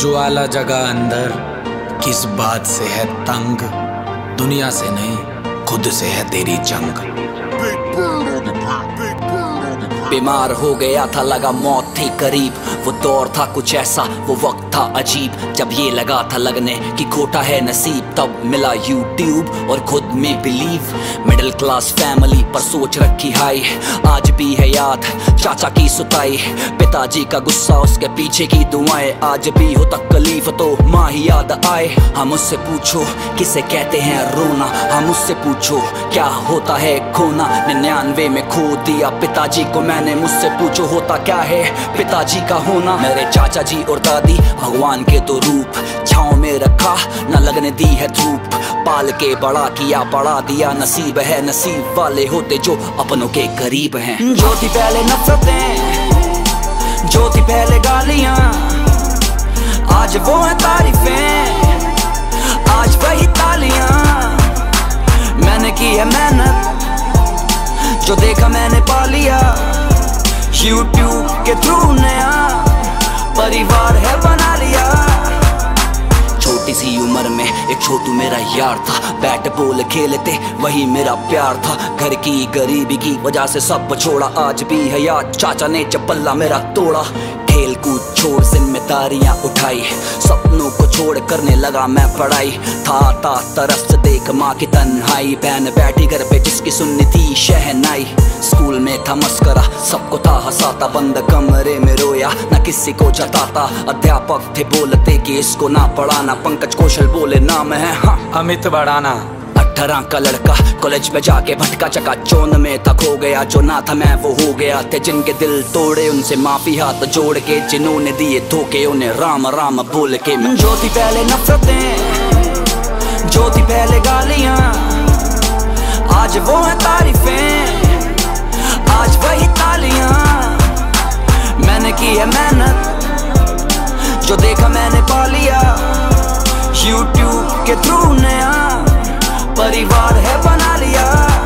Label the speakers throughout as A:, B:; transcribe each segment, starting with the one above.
A: ज्वाला जगह अंदर किस बात से है तंग, दुनिया से नहीं खुद से है तेरी जंग।
B: बीमार हो गया था, लगा मौत थी करीब। वो दौर था कुछ ऐसा, वो वक्त था अजीब, जब ये लगा था लगने कि खोटा है नसीब। तब मिला यूट्यूब और खुद में बिलीव। मिडिल क्लास फैमिली पर सोच रखी हाई, आज भी है याद चाचा की सुताई, पिताजी का गुस्सा, उसके पीछे की दुआएं। आज भी हो तकलीफ तो माँ ही याद आए। हम उससे पूछो किसे कहते हैं रोना, हम उससे पूछो क्या होता है खोना। 99 में खो दिया पिताजी को मैंने, मुझसे पूछो होता क्या है पिताजी का होना। मेरे चाचा जी और दादी भगवान के तो रूप, छाँव में रखा न लगने दी है धूप। पाल के बड़ा किया बढ़ा दिया, नसीब है नसीब वाले होते जो अपनों के करीब हैं। जो थी पहले नफरतें, जो थी पहले गालियां, आज वो है तारीफें, आज वही तालियां। मैंने की है मेहनत, जो देखा मैंने पा लिया। यूट्यूब के थ्रू नया परिवार है बना लिया। छोटी सी उम्र में एक छोटू मेरा यार था, बैट बॉल खेलते वही मेरा प्यार था। घर की गरीबी की वजह से सब छोड़ा, आज भी है याद चाचा ने जब पल्ला मेरा तोड़ा। खेल कूद छोड़ जिम्मेदारियां उठाई, सपनों को छोड़ करने लगा मैं पढ़ाई। था तरस देख माँ की तन्हाई, बहन बैठी घर पे जिसकी सुननी थी शहनाई। स्कूल में था मस्करा, सबको था हंसाता, बंद कमरे में रोया न किसी को जताता। अध्यापक थे बोलते कि इसको ना पढ़ाना, पंकज कौशल बोले नाम है हाँ
A: अमित बढ़ाना।
B: 18 का लड़का कॉलेज में जाके भटका चका चौन में था खो गया। जो ना था मैं वो हो गया, थे जिनके दिल तोड़े उनसे माफी हाथ जोड़ के, जिन्होंने दिए धोखे उन्हें राम राम बोल के। जो थी पहले नफरतें, जो थी पहले गालियां, आज वो है तारीफें, आज वही तालियां। मैंने की है मेहनत, जो देखा मैंने पा लिया। यूट्यूब के थ्रू नया परिवार है बना लिया।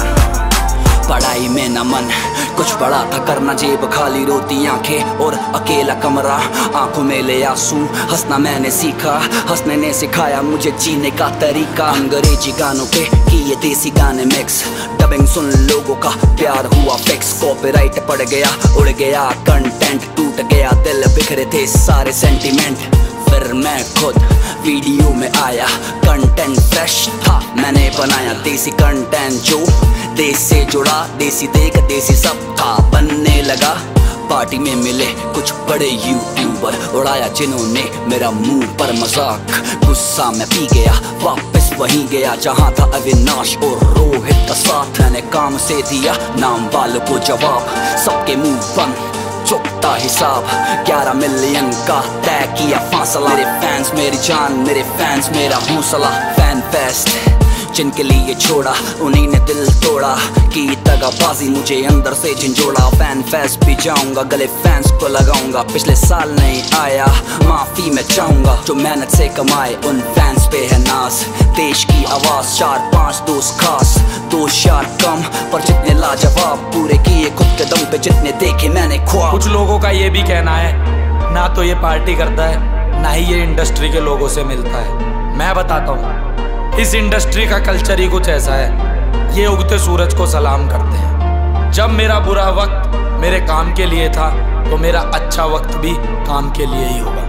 B: पढ़ाई में न मन कुछ बड़ा था करना, जेब खाली रोती आंखें और अकेला कमरा, आंखों में ले आंसू। हंसना मैंने सीखा, हंसने ने सिखाया मुझे जीने का तरीका। अंग्रेजी गानों पे किए देसी गाने मिक्स, डबिंग सुन लोगों का प्यार हुआ फिक्स। कॉपीराइट पड़ गया, उड़ गया कंटेंट, टूट गया दिल, बिखरे थे सारे सेंटीमेंट। फिर मैं खुद वीडियो में आया, कंटेंट फ्रेश था मैंने बनाया। देसी कंटेंट जो देश से जुड़ा, देसी देख देसी सब था बनने लगा। पार्टी में मिले कुछ बड़े यूट्यूबर, उड़ाया जिन्होंने मेरा मुंह पर मजाक। गुस्सा में पी गया, वापस वहीं गया जहां था अविनाश और रोहित का साथ। मैंने काम से दिया नाम वालों को जवाब, सबके मुंह बंद चुकता हिसाब। 11 मिलियन का तय किया फासला, मेरे फैंस मेरी जान, मेरे फैंस मेरा हौसला। फैन फेस्ट जिनके लिए छोड़ा, उन्हीं ने दिल तोड़ा कि दगाबाजी मुझे अंदर से झंझोड़ा। फैन फेस्ट भी जाऊंगा, गले फैंस को लगाऊंगा। पिछले साल नहीं आया, माफी मैं चाहूंगा। जो मेहनत से कमाए उन फैंस पे है नाज, देश की आवाज। 4-5 दोस्त खास, 2 यार कम, पर जितने लाजवाब पूरे किए खुद के दम पे, जितने देखे मैंने ख्वाब।
A: कुछ लोगों का ये भी कहना है ना तो ये पार्टी करता है, ना ही ये इंडस्ट्री के लोगों से मिलता है। मैं बताता हूँ, इस इंडस्ट्री का कल्चर ही कुछ ऐसा है, ये उगते सूरज को सलाम करते हैं। जब मेरा बुरा वक्त मेरे काम के लिए था, तो मेरा अच्छा वक्त भी काम के लिए ही होगा।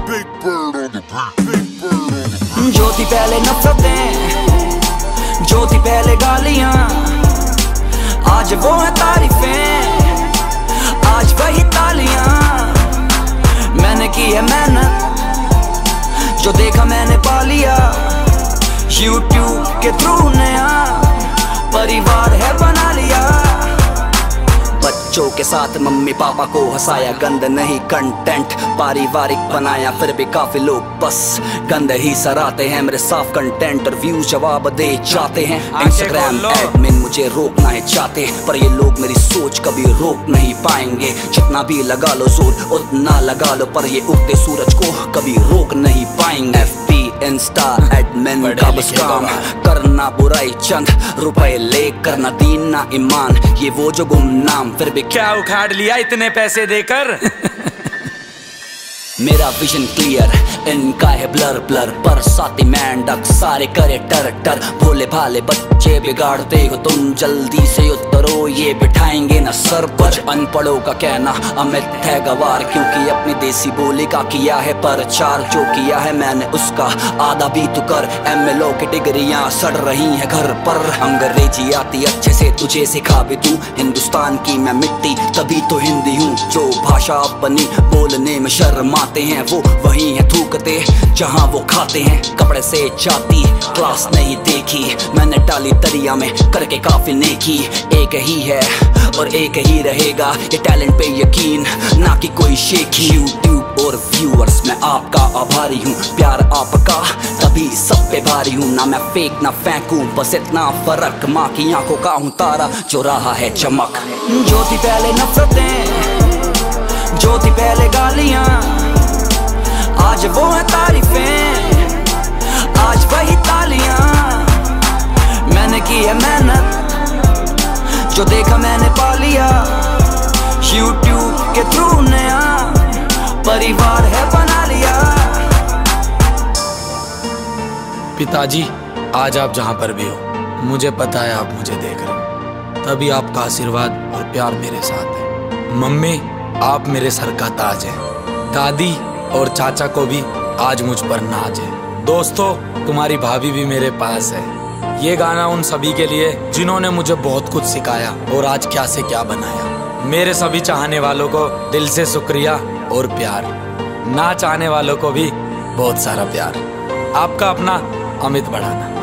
B: जो थी पहले नफरतें, जो थी पहले गालियां, आज वो है तारीफें, आज वही तालियां। मैंने की है मेहनत, जो देखा मैंने पा लिया। यूट्यूब के थ्रू नया परिवार है बना लिया। बच्चों के साथ मम्मी पापा को हंसाया, गंद नहीं कंटेंट पारिवारिक बनाया। फिर भी काफी लोग बस गंद ही सराते हैं, मेरे साफ कंटेंट और व्यूज जवाब दे जाते हैं। इंस्टाग्राम एडमिन मुझे रोकना है चाहते, पर ये लोग मेरी सोच कभी रोक नहीं पाएंगे। जितना भी लगा लो जोर उतना लगा लो, पर ये उगते सूरज को कभी रोक नहीं पाएंगे। इंस्टा एडमिन का बस काम करना बुराई, चंद रुपए लेकर ना दीन ना ईमान, ये वो जो गुमनाम। फिर भी
A: क्या उखाड़ लिया इतने पैसे देकर।
B: मेरा विजन क्लियर, इनका है ब्लर ब्लर। पर साथी मैंडक सारे करे टर टर। भोले भाले बच्चे बिगाड़ते हो तुम, जल्दी से उतरो ये बिठाएंगे न सर पर। अनपढ़ों का कहना अमित है गवार, क्योंकि अपनी देसी बोली का किया है प्रचार। जो किया है मैंने उसका आधा भी तू कर। MLO की डिग्रियां सड़ रही हैं घर पर। अंग्रेजी आती अच्छे से तुझे सिखा भी दूं, हिंदुस्तान की मैं मिट्टी तभी तो हिंदी हूँ। जो भाषा अपनी बोलने में शर्माते हैं, वो वही है थूकते जहाँ वो खाते हैं। कपड़े से जाती क्लास नहीं देखी मैंने, डाली दरिया में करके काफी नेकी। एक ही है और एक ही रहेगा, ये टैलेंट पे यकीन ना कि कोई शेखी। यूट्यूब और व्यूअर्स मैं आपका आभारी हूँ, प्यार आपका तभी सब पे भारी हूँ। ना मैं फेंक ना फेंकूं, बस इतना फर्क, माँ की आंखों का हूँ तारा जो रहा है चमक। जो थी पहले नफरतें, जो थी पहले गालियां, आज वो है तारीफें, आज वही तालियां। मैंने की है मेहनत, जो देखा मैंने पा लिया। YouTube के थ्रू नया परिवार है बना लिया।
A: पिताजी, आज आप जहाँ पर भी हो, मुझे पता है आप मुझे देख रहे हो, तभी आपका आशीर्वाद और प्यार मेरे साथ है। मम्मी, आप मेरे सर का ताज है। दादी और चाचा को भी आज मुझ पर नाज है। दोस्तों, तुम्हारी भाभी भी मेरे पास है। ये गाना उन सभी के लिए जिन्होंने मुझे बहुत कुछ सिखाया और आज क्या से क्या बनाया। मेरे सभी चाहने वालों को दिल से शुक्रिया और प्यार, ना चाहने वालों को भी बहुत सारा प्यार। आपका अपना अमित बढ़ाना।